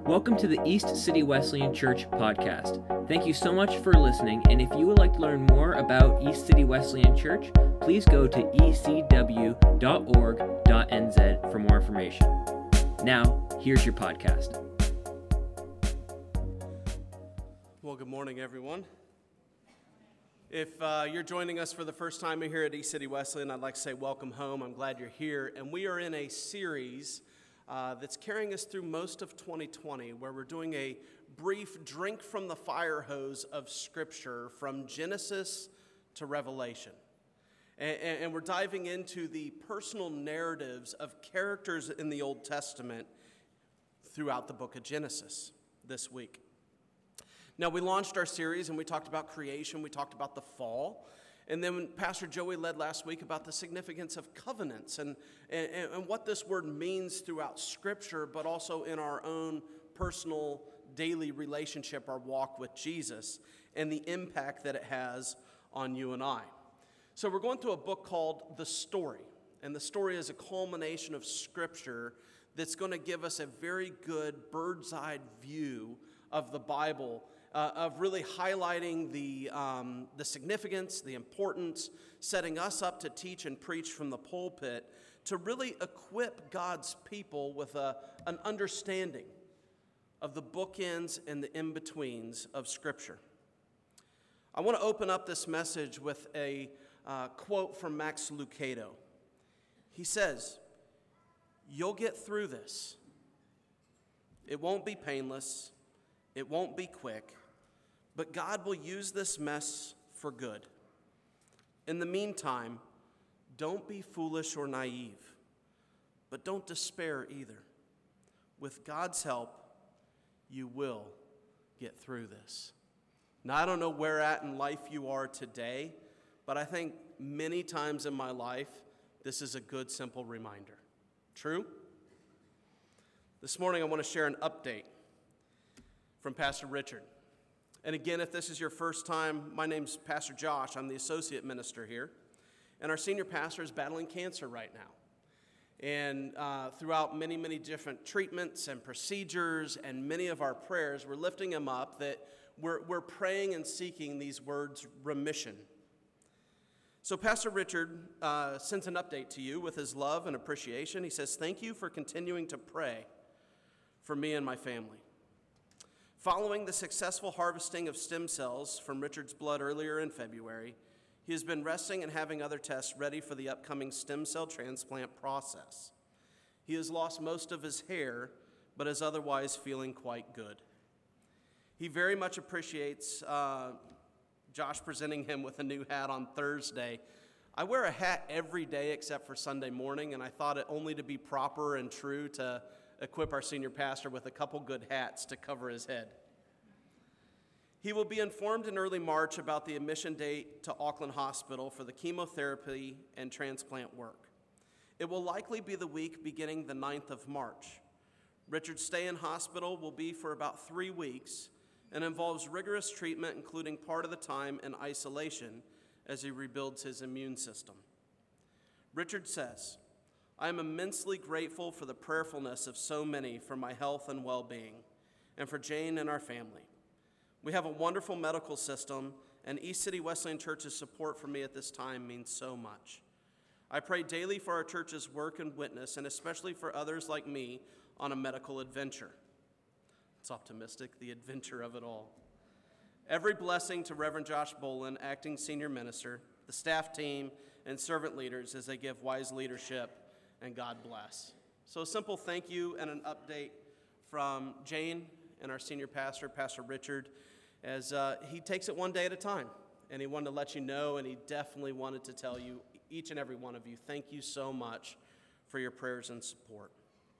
Welcome to the East City Wesleyan Church podcast. Thank you so much for listening, and if you would like to learn more about East City Wesleyan Church, please go to ecw.org.nz for more information. Now, here's your podcast. Well, good morning, everyone. If you're joining us for the first time here at East City Wesleyan, I'd like to say welcome home. I'm glad you're here, and we are in a series that's carrying us through most of 2020, where we're doing a brief drink from the fire hose of Scripture from Genesis to Revelation. And we're diving into the personal narratives of characters in the Old Testament throughout the book of Genesis this week. Now, we launched our series and we talked about creation, we talked about the fall. And then Pastor Joey led last week about the significance of covenants and what this word means throughout Scripture, but also in our own personal daily relationship, our walk with Jesus, and the impact that it has on you and I. So we're going through a book called The Story, and the story is a culmination of Scripture that's going to give us a very good bird's-eye view of the Bible, of really highlighting the significance, the importance, setting us up to teach and preach from the pulpit, to really equip God's people with an understanding of the bookends and the in-betweens of Scripture. I want to open up this message with a quote from Max Lucado. He says, "You'll get through this. It won't be painless. It won't be quick, but God will use this mess for good. In the meantime, don't be foolish or naive, but don't despair either. With God's help, you will get through this." Now, I don't know where at in life you are today, but I think many times in my life, this is a good, simple reminder. True? This morning, I want to share an update from Pastor Richard. And again, if this is your first time, my name's Pastor Josh. I'm the associate minister here. And our senior pastor is battling cancer right now. And throughout many, many different treatments and procedures and many of our prayers, we're lifting him up, that we're praying and seeking these words, remission. So Pastor Richard sends an update to you with his love and appreciation. He says, "Thank you for continuing to pray for me and my family. Following the successful harvesting of stem cells from Richard's blood earlier in February, he has been resting and having other tests ready for the upcoming stem cell transplant process. He has lost most of his hair, but is otherwise feeling quite good. He very much appreciates Josh presenting him with a new hat on Thursday. I wear a hat every day except for Sunday morning, and I thought it only to be proper and true to equip our senior pastor with a couple good hats to cover his head. He will be informed in early March about the admission date to Auckland Hospital for the chemotherapy and transplant work. It will likely be the week beginning the 9th of March. Richard's stay in hospital will be for about 3 weeks and involves rigorous treatment, including part of the time in isolation as he rebuilds his immune system. Richard says, "I am immensely grateful for the prayerfulness of so many for my health and well-being, and for Jane and our family. We have a wonderful medical system, and East City Wesleyan Church's support for me at this time means so much. I pray daily for our church's work and witness, and especially for others like me on a medical adventure." It's optimistic, the adventure of it all. "Every blessing to Reverend Josh Bolin, acting senior minister, the staff team, and servant leaders as they give wise leadership, and God bless." So a simple thank you and an update from Jane and our senior pastor, Pastor Richard, as he takes it one day at a time. And he wanted to let you know, and he definitely wanted to tell you, each and every one of you, thank you so much for your prayers and support.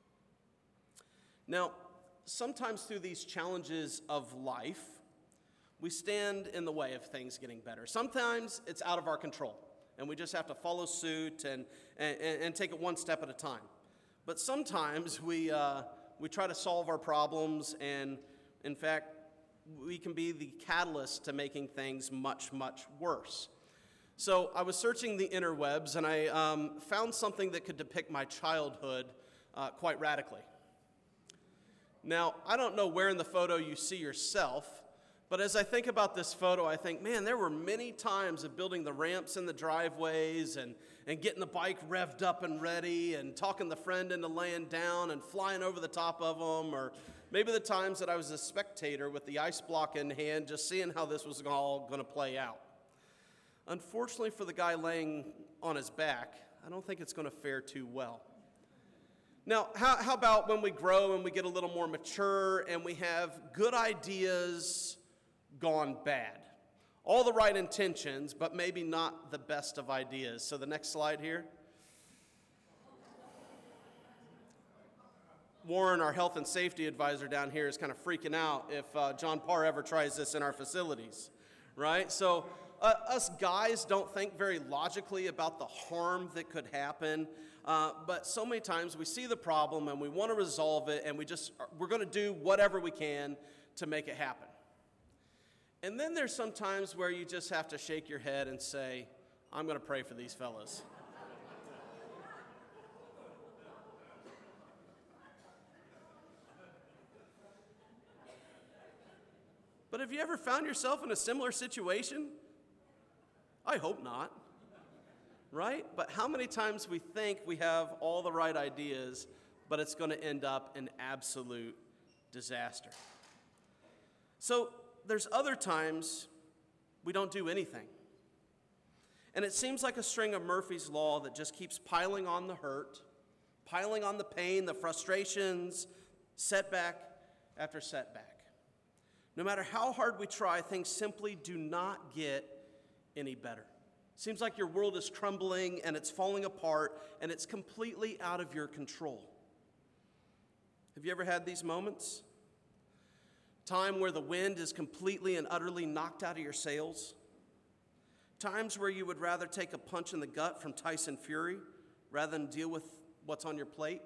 Now, sometimes through these challenges of life, we stand in the way of things getting better. Sometimes it's out of our control, and we just have to follow suit and take it one step at a time. But sometimes we try to solve our problems, and in fact, we can be the catalyst to making things much, much worse. So I was searching the interwebs, and I found something that could depict my childhood quite radically. Now, I don't know where in the photo you see yourself, but as I think about this photo, I think, man, there were many times of building the ramps in the driveways and getting the bike revved up and ready and talking the friend into laying down and flying over the top of them, or maybe the times that I was a spectator with the ice block in hand, just seeing how this was all going to play out. Unfortunately for the guy laying on his back, I don't think it's going to fare too well. Now, how about when we grow and we get a little more mature and we have good ideas gone bad? All the right intentions, but maybe not the best of ideas. So the next slide here. Warren, our health and safety advisor down here, is kind of freaking out if John Parr ever tries this in our facilities, right? So us guys don't think very logically about the harm that could happen, but so many times we see the problem and we want to resolve it, and we're going to do whatever we can to make it happen. And then there's some times where you just have to shake your head and say, I'm going to pray for these fellas. But have you ever found yourself in a similar situation? I hope not, right? But how many times we think we have all the right ideas, but it's going to end up in absolute disaster. So there's other times we don't do anything. And it seems like a string of Murphy's Law that just keeps piling on the hurt, piling on the pain, the frustrations, setback after setback. No matter how hard we try, things simply do not get any better. Seems like your world is crumbling and it's falling apart and it's completely out of your control. Have you ever had these moments? Time where the wind is completely and utterly knocked out of your sails? Times where you would rather take a punch in the gut from Tyson Fury rather than deal with what's on your plate?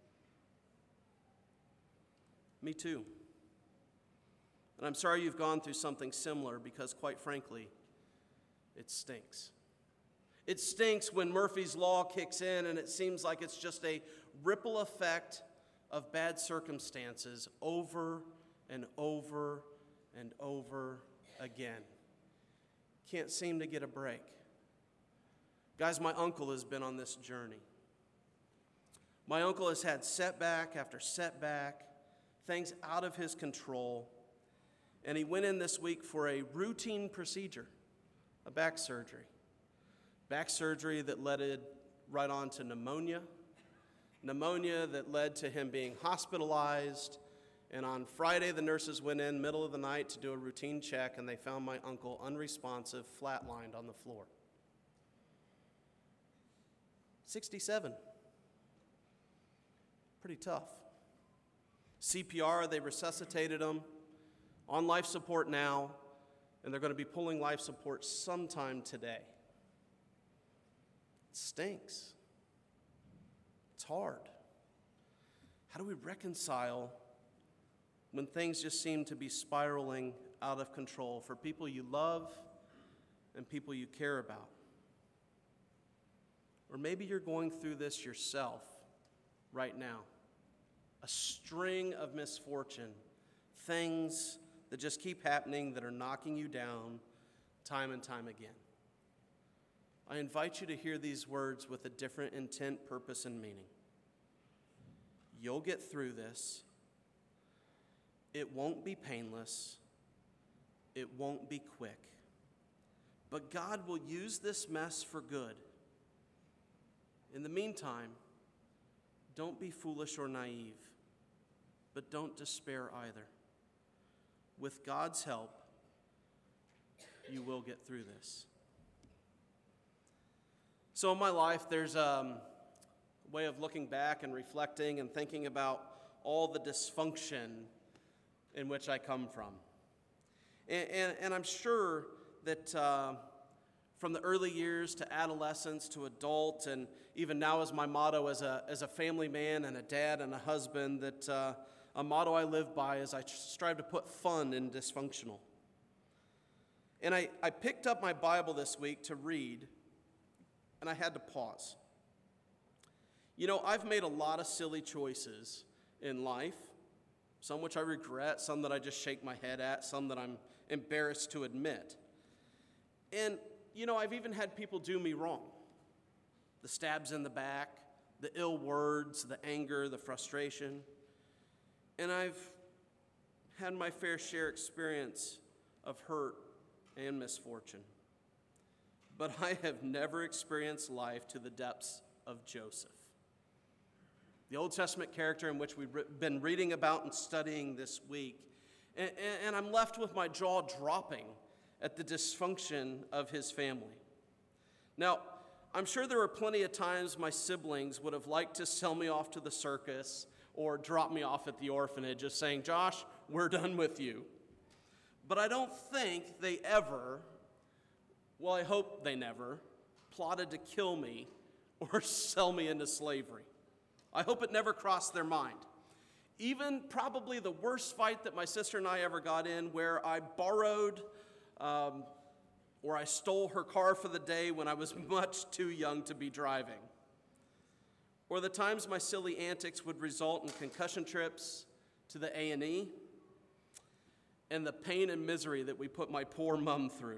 Me too. And I'm sorry you've gone through something similar because, quite frankly, it stinks. It stinks when Murphy's Law kicks in and it seems like it's just a ripple effect of bad circumstances over and over and over again. Can't seem to get a break. Guys, my uncle has been on this journey. My uncle has had setback after setback, things out of his control. And he went in this week for a routine procedure, a back surgery. Back surgery that led right on to pneumonia that led to him being hospitalized. And on Friday, the nurses went in middle of the night to do a routine check, and they found my uncle unresponsive, flatlined on the floor. 67. Pretty tough. CPR, they resuscitated him. On life support now, and they're going to be pulling life support sometime today. It stinks. It's hard. How do we reconcile when things just seem to be spiraling out of control for people you love and people you care about? Or maybe you're going through this yourself right now. A string of misfortune, things that just keep happening that are knocking you down time and time again. I invite you to hear these words with a different intent, purpose, and meaning. You'll get through this. It won't be painless. It won't be quick. But God will use this mess for good. In the meantime, don't be foolish or naive, but don't despair either. With God's help, you will get through this. So in my life, there's a way of looking back and reflecting and thinking about all the dysfunction in which I come from. And I'm sure that from the early years to adolescence to adult, and even now as my motto as a family man and a dad and a husband, that a motto I live by is I strive to put fun in dysfunctional. And I picked up my Bible this week to read, and I had to pause. You know, I've made a lot of silly choices in life, some which I regret, some that I just shake my head at, some that I'm embarrassed to admit. And, I've even had people do me wrong. The stabs in the back, the ill words, the anger, the frustration. And I've had my fair share experience of hurt and misfortune. But I have never experienced life to the depths of Joseph, the Old Testament character in which we've been reading about and studying this week. And I'm left with my jaw dropping at the dysfunction of his family. Now, I'm sure there were plenty of times my siblings would have liked to sell me off to the circus or drop me off at the orphanage, just saying, Josh, we're done with you. But I don't think they ever, well, I hope they never, plotted to kill me or sell me into slavery. I hope it never crossed their mind. Even probably the worst fight that my sister and I ever got in, where I borrowed or I stole her car for the day when I was much too young to be driving. Or the times my silly antics would result in concussion trips to the A&E, and the pain and misery that we put my poor mom through.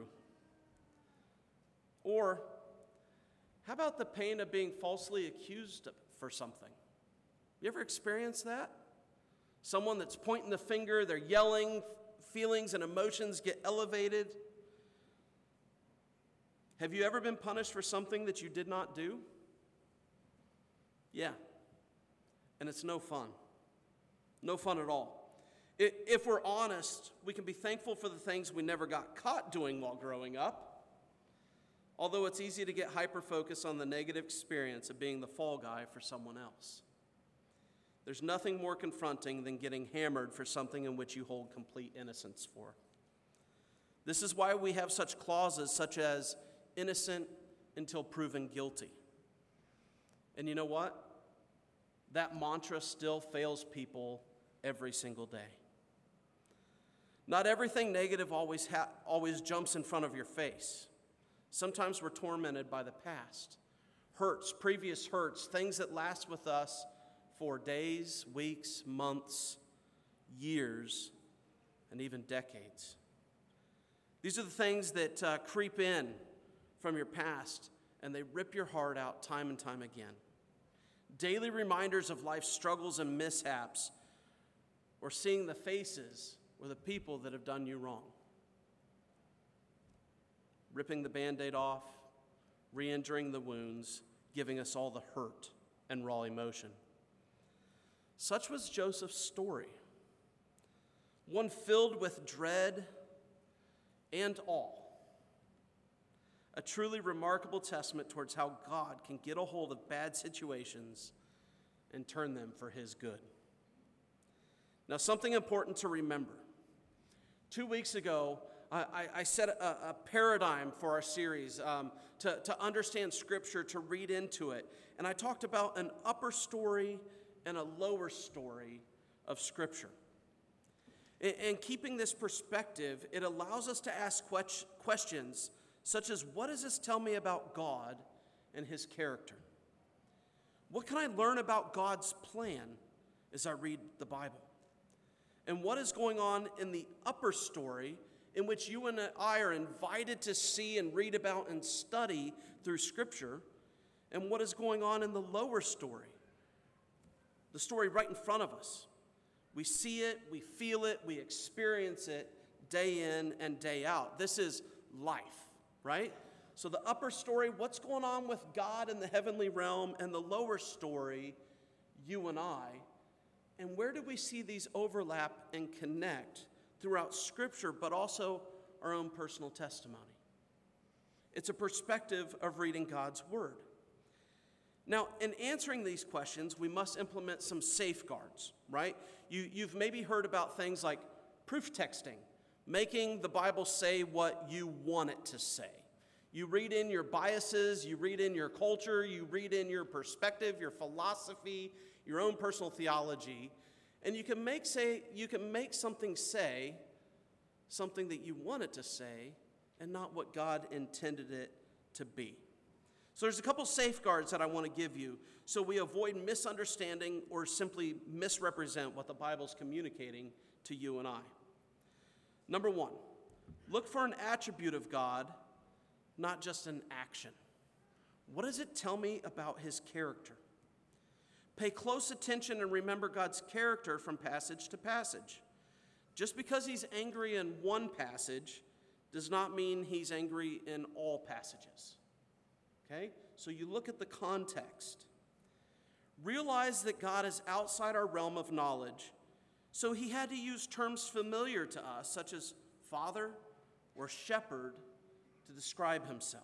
Or how about the pain of being falsely accused for something? You ever experienced that? Someone that's pointing the finger, they're yelling, feelings and emotions get elevated. Have you ever been punished for something that you did not do? Yeah. And it's no fun. No fun at all. If we're honest, we can be thankful for the things we never got caught doing while growing up. Although it's easy to get hyper-focused on the negative experience of being the fall guy for someone else. There's nothing more confronting than getting hammered for something in which you hold complete innocence for. This is why we have such clauses such as innocent until proven guilty. And you know what? That mantra still fails people every single day. Not everything negative always jumps in front of your face. Sometimes we're tormented by the past. Hurts, previous hurts, things that last with us for days, weeks, months, years, and even decades. These are the things that creep in from your past, and they rip your heart out time and time again. Daily reminders of life's struggles and mishaps, or seeing the faces or the people that have done you wrong. Ripping the Band-Aid off, re-injuring the wounds, giving us all the hurt and raw emotion. Such was Joseph's story, one filled with dread and awe. A truly remarkable testament towards how God can get a hold of bad situations and turn them for his good. Now, something important to remember. 2 weeks ago, I set a paradigm for our series to understand Scripture, to read into it. And I talked about an upper story and a lower story of Scripture. And keeping this perspective, it allows us to ask questions such as, what does this tell me about God and his character? What can I learn about God's plan as I read the Bible? And what is going on in the upper story in which you and I are invited to see and read about and study through Scripture? And what is going on in the lower story? The story right in front of us. We see it, we feel it, we experience it day in and day out. This is life, right? So the upper story, what's going on with God in the heavenly realm, and the lower story, you and I. And where do we see these overlap and connect throughout Scripture, but also our own personal testimony? It's a perspective of reading God's Word. Now, in answering these questions, we must implement some safeguards, right? You've maybe heard about things like proof texting, making the Bible say what you want it to say. You read in your biases, you read in your culture, you read in your perspective, your philosophy, your own personal theology, and you can make something say something that you want it to say and not what God intended it to be. So there's a couple safeguards that I want to give you so we avoid misunderstanding or simply misrepresent what the Bible's communicating to you and I. Number one, look for an attribute of God, not just an action. What does it tell me about his character? Pay close attention and remember God's character from passage to passage. Just because he's angry in one passage does not mean he's angry in all passages. Okay? So you look at the context. Realize that God is outside our realm of knowledge, so he had to use terms familiar to us, such as father or shepherd, to describe himself.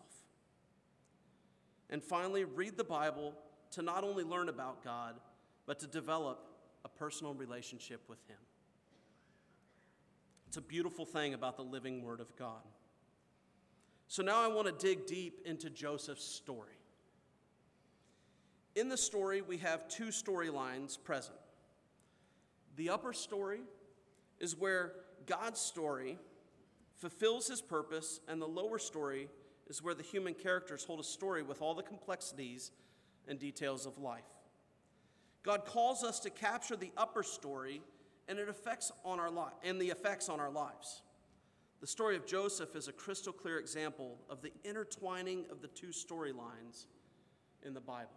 And finally, read the Bible to not only learn about God, but to develop a personal relationship with him. It's a beautiful thing about the living Word of God. So now I want to dig deep into Joseph's story. In the story, we have two storylines present. The upper story is where God's story fulfills his purpose, and the lower story is where the human characters hold a story with all the complexities and details of life. God calls us to capture the upper story and the effects on our lives. The story of Joseph is a crystal clear example of the intertwining of the two storylines in the Bible.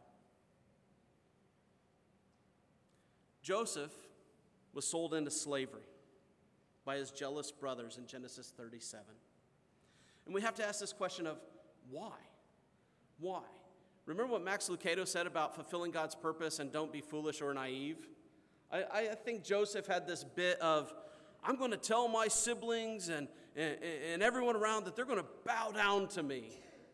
Joseph was sold into slavery by his jealous brothers in Genesis 37. And we have to ask this question of why? Why? Remember what Max Lucado said about fulfilling God's purpose and don't be foolish or naive? I think Joseph had this bit of, I'm going to tell my siblings and everyone around that they're going to bow down to me.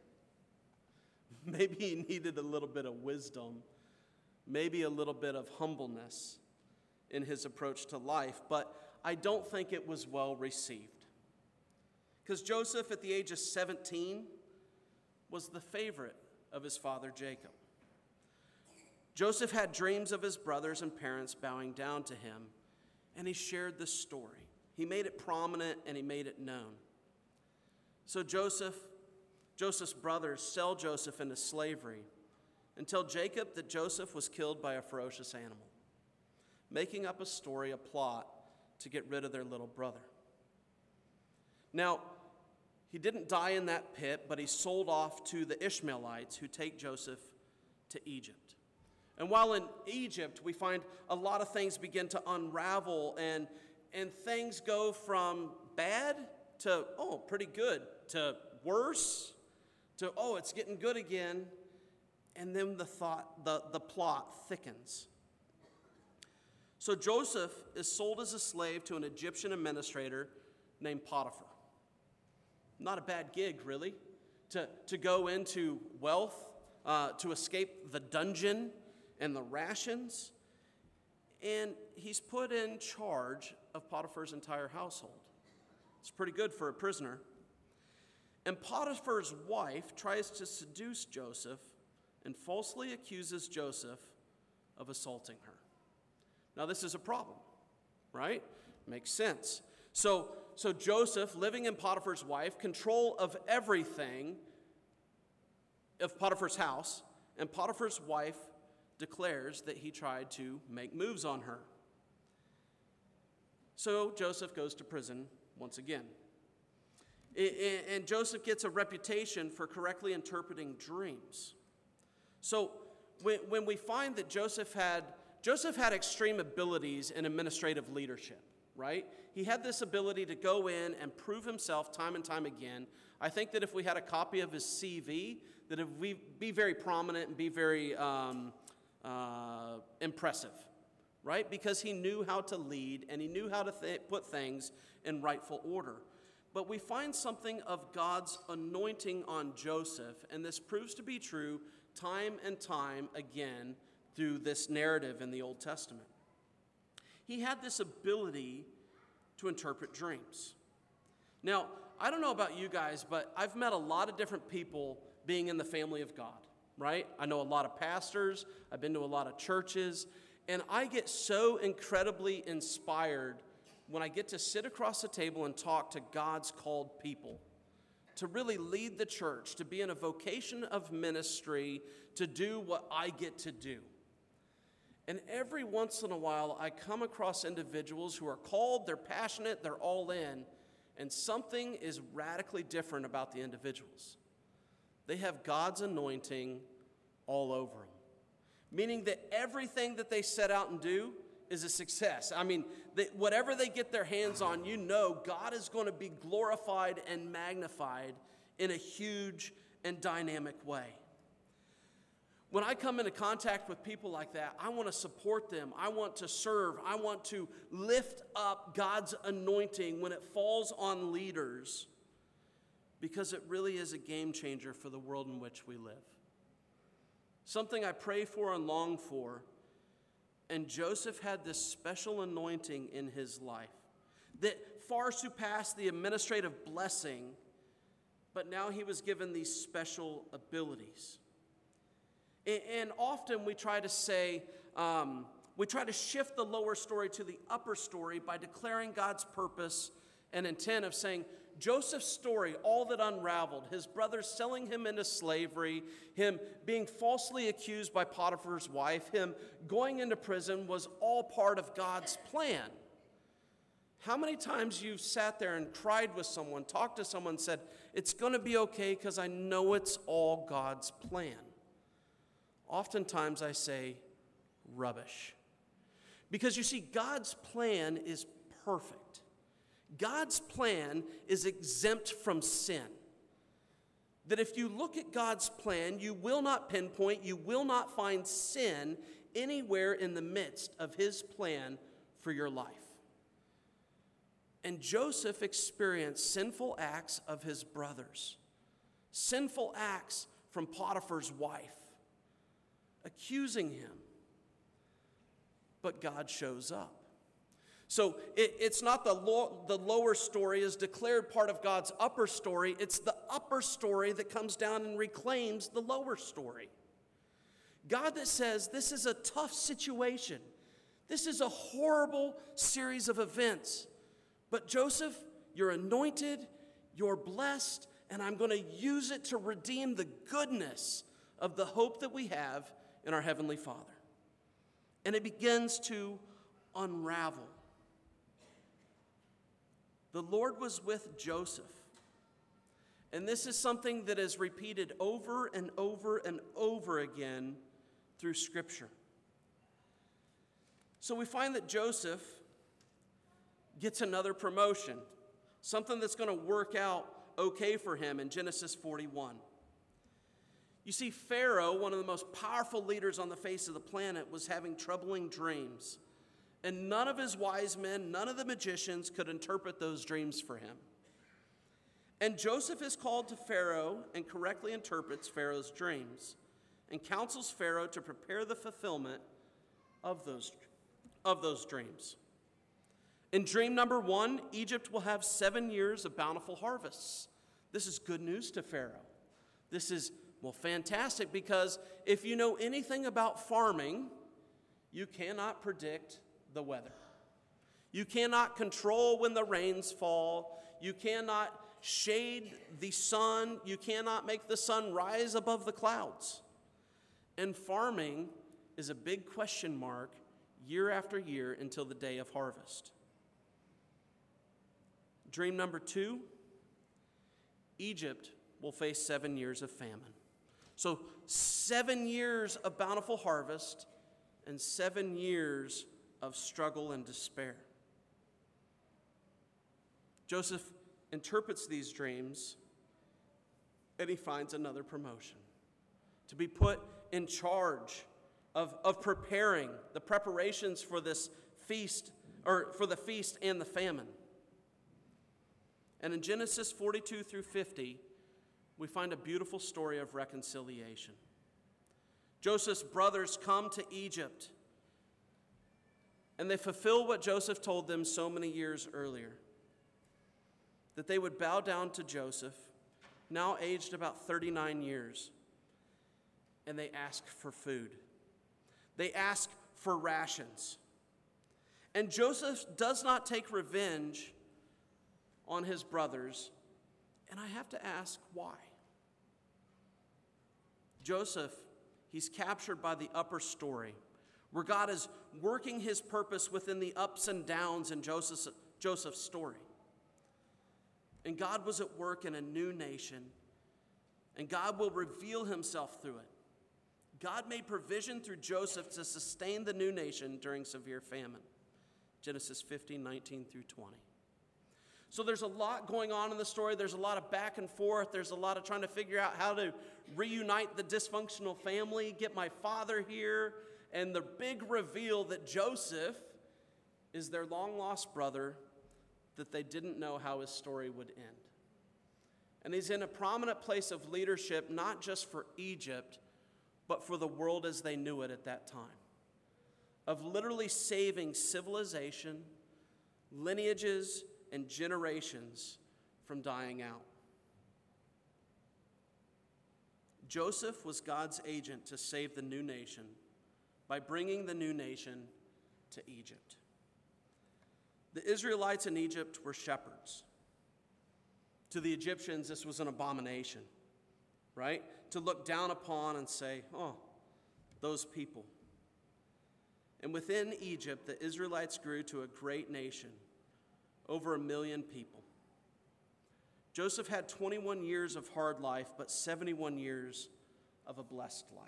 Maybe he needed a little bit of wisdom, maybe a little bit of humbleness in his approach to life, but I don't think it was well received. Because Joseph, at the age of 17, was the favorite of his father Jacob. Joseph had dreams of his brothers and parents bowing down to him, and he shared the story. He made it prominent and he made it known. So Joseph's brothers sell Joseph into slavery and tell Jacob that Joseph was killed by a ferocious animal, making up a story, a plot to get rid of their little brother. Now, he didn't die in that pit, but he sold off to the Ishmaelites who take Joseph to Egypt. And while in Egypt, we find a lot of things begin to unravel and things go from bad to, pretty good, to worse, to, it's getting good again. And then the plot thickens. So Joseph is sold as a slave to an Egyptian administrator named Potiphar. Not a bad gig, really, to go into wealth, to escape the dungeon and the rations. And he's put in charge of Potiphar's entire household. It's pretty good for a prisoner. And Potiphar's wife tries to seduce Joseph and falsely accuses Joseph of assaulting her. Now, this is a problem, right? Makes sense. So Joseph, living in Potiphar's wife, control of everything of Potiphar's house, and Potiphar's wife declares that he tried to make moves on her. So Joseph goes to prison once again. And Joseph gets a reputation for correctly interpreting dreams. So when we find that Joseph had extreme abilities in administrative leadership, right? He had this ability to go in and prove himself time and time again. I think that if we had a copy of his CV, that it would be very prominent and be very impressive, right? Because he knew how to lead and he knew how to put things in rightful order. But we find something of God's anointing on Joseph, and this proves to be true time and time again through this narrative in the Old Testament. He had this ability to interpret dreams. Now, I don't know about you guys, but I've met a lot of different people being in the family of God, right? I know a lot of pastors, I've been to a lot of churches, and I get so incredibly inspired when I get to sit across the table and talk to God's called people to really lead the church, to be in a vocation of ministry, to do what I get to do. And every once in a while, I come across individuals who are called, they're passionate, they're all in, and something is radically different about the individuals. They have God's anointing all over them, meaning that everything that they set out and do is a success. I mean, whatever they get their hands on, you know God is going to be glorified and magnified in a huge and dynamic way. When I come into contact with people like that, I want to support them. I want to serve. I want to lift up God's anointing when it falls on leaders, because it really is a game changer for the world in which we live. Something I pray for and long for. And Joseph had this special anointing in his life that far surpassed the administrative blessing, but now he was given these special abilities. And often we try to say, we try to shift the lower story to the upper story by declaring God's purpose and intent of saying, Joseph's story, all that unraveled, his brothers selling him into slavery, him being falsely accused by Potiphar's wife, him going into prison, was all part of God's plan. How many times you've sat there and cried with someone, talked to someone, said, it's going to be okay because I know it's all God's plan. Oftentimes I say, rubbish. Because you see, God's plan is perfect. God's plan is exempt from sin. That if you look at God's plan, you will not pinpoint, you will not find sin anywhere in the midst of his plan for your life. And Joseph experienced sinful acts of his brothers, sinful acts from Potiphar's wife, accusing him. But God shows up. So it's not the lower story is declared part of God's upper story. It's the upper story that comes down and reclaims the lower story. God that says this is a tough situation. This is a horrible series of events. But Joseph, you're anointed, you're blessed, and I'm going to use it to redeem the goodness of the hope that we have in our Heavenly Father. And it begins to unravel. The Lord was with Joseph. And this is something that is repeated over and over and over again through Scripture. So we find that Joseph gets another promotion, something that's going to work out okay for him in Genesis 41. You see, Pharaoh, one of the most powerful leaders on the face of the planet, was having troubling dreams. And none of his wise men, none of the magicians could interpret those dreams for him. And Joseph is called to Pharaoh and correctly interprets Pharaoh's dreams and counsels Pharaoh to prepare the fulfillment of those dreams. In dream number 1, Egypt will have 7 years of bountiful harvests. This is good news to Pharaoh. This is, fantastic, because if you know anything about farming, you cannot predict the weather. You cannot control when the rains fall. You cannot shade the sun. You cannot make the sun rise above the clouds. And farming is a big question mark year after year until the day of harvest. Dream number 2, Egypt will face 7 years of famine. So 7 years of bountiful harvest and 7 years of struggle and despair. Joseph interprets these dreams and he finds another promotion, to be put in charge of preparing the preparations for this feast, or for the feast and the famine. And in Genesis 42 through 50, we find a beautiful story of reconciliation. Joseph's brothers come to Egypt, and they fulfill what Joseph told them so many years earlier, that they would bow down to Joseph, now aged about 39 years, and they ask for food. They ask for rations. And Joseph does not take revenge on his brothers. And I have to ask, why? Joseph, he's captured by the upper story, where God is working his purpose within the ups and downs in Joseph's story. And God was at work in a new nation, and God will reveal himself through it. God made provision through Joseph to sustain the new nation during severe famine. Genesis 15:19 through 20. So there's a lot going on in the story. There's a lot of back and forth. There's a lot of trying to figure out how to reunite the dysfunctional family, get my father here, and the big reveal that Joseph is their long-lost brother that they didn't know how his story would end. And he's in a prominent place of leadership, not just for Egypt, but for the world as they knew it at that time, of literally saving civilization, lineages, and generations from dying out. Joseph was God's agent to save the new nation by bringing the new nation to Egypt. The Israelites in Egypt were shepherds. To the Egyptians, this was an abomination, right? To look down upon and say, oh, those people. And within Egypt, the Israelites grew to a great nation, over 1 million people. Joseph had 21 years of hard life, but 71 years of a blessed life.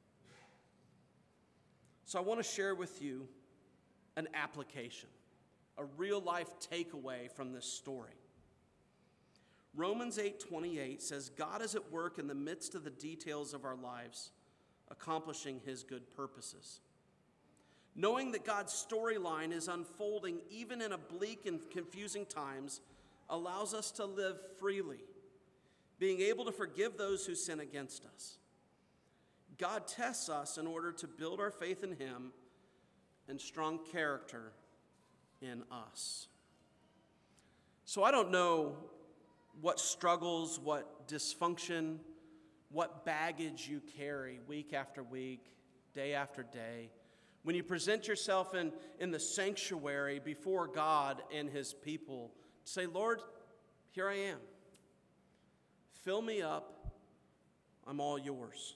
So I want to share with you an application, a real-life takeaway from this story. Romans 8:28 says, God is at work in the midst of the details of our lives, accomplishing his good purposes. Knowing that God's storyline is unfolding even in bleak and confusing times allows us to live freely, being able to forgive those who sin against us. God tests us in order to build our faith in him and strong character in us. So I don't know what struggles, what dysfunction, what baggage you carry week after week, day after day. When you present yourself in the sanctuary before God and his people, say, Lord, here I am. Fill me up. I'm all yours.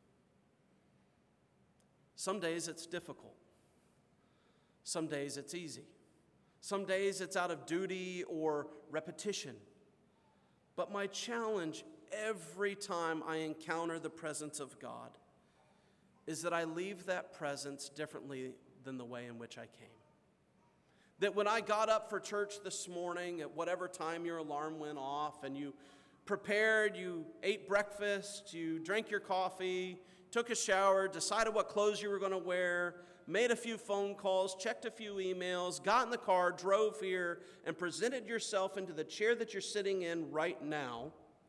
Some days it's difficult. Some days it's easy. Some days it's out of duty or repetition. But my challenge every time I encounter the presence of God is that I leave that presence differently than the way in which I came. That when I got up for church this morning, at whatever time your alarm went off, and you prepared, you ate breakfast, you drank your coffee, took a shower, decided what clothes you were going to wear, made a few phone calls, checked a few emails, got in the car, drove here, and presented yourself into the chair that you're sitting in right now,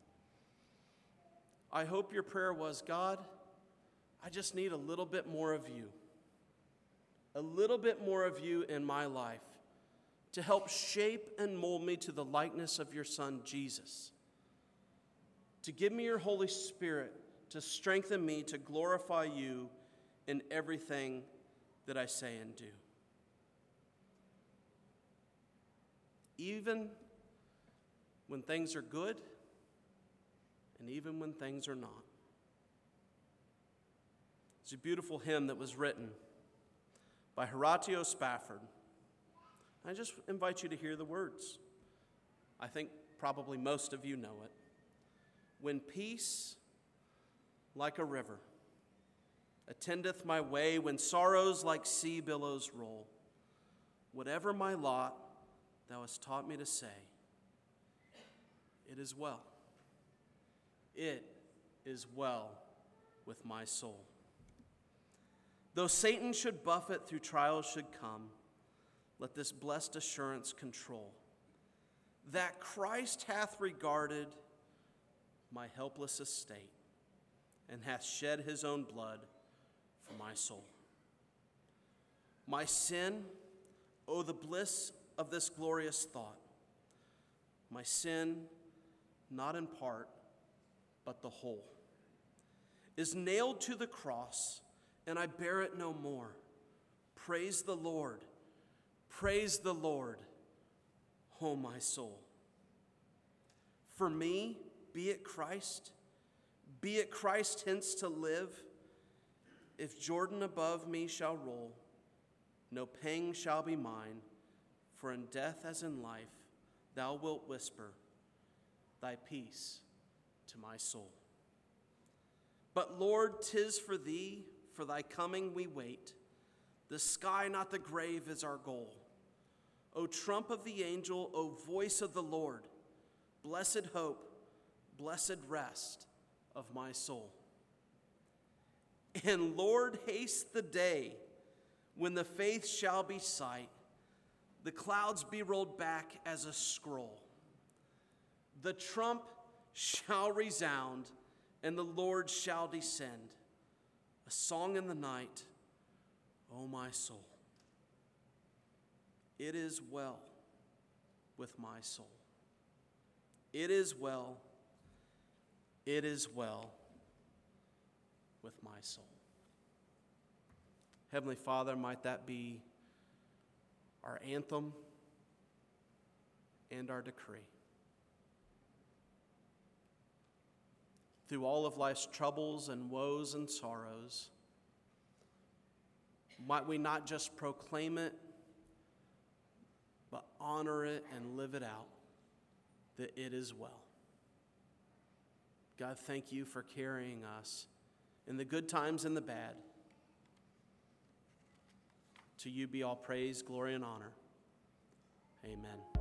I hope your prayer was, God, I just need a little bit more of you. A little bit more of you in my life to help shape and mold me to the likeness of your Son, Jesus. To give me your Holy Spirit to strengthen me to glorify you in everything that I say and do. Even when things are good and even when things are not. It's a beautiful hymn that was written by Horatio Spafford. I just invite you to hear the words. I think probably most of you know it. When peace, like a river, attendeth my way, when sorrows like sea billows roll, whatever my lot, thou hast taught me to say, it is well. It is well with my soul. Though Satan should buffet, through trials should come, let this blessed assurance control, that Christ hath regarded my helpless estate, and hath shed his own blood for my soul. My sin, oh, the bliss of this glorious thought. My sin, not in part, but the whole, is nailed to the cross, and I bear it no more. Praise the Lord, oh my soul. For me, be it Christ hence to live. If Jordan above me shall roll, no pang shall be mine, for in death as in life, thou wilt whisper thy peace to my soul. But Lord, 'tis for thee, for thy coming we wait. The sky, not the grave, is our goal. O trump of the angel, O voice of the Lord, blessed hope, blessed rest of my soul. And Lord, haste the day when the faith shall be sight, the clouds be rolled back as a scroll. The trump shall resound, and the Lord shall descend. A song in the night, O my soul. It is well with my soul. It is well with my soul. Heavenly Father, might that be our anthem and our decree. Through all of life's troubles and woes and sorrows, might we not just proclaim it, but honor it and live it out, that it is well. God, thank you for carrying us in the good times and the bad. To you be all praise, glory, and honor. Amen.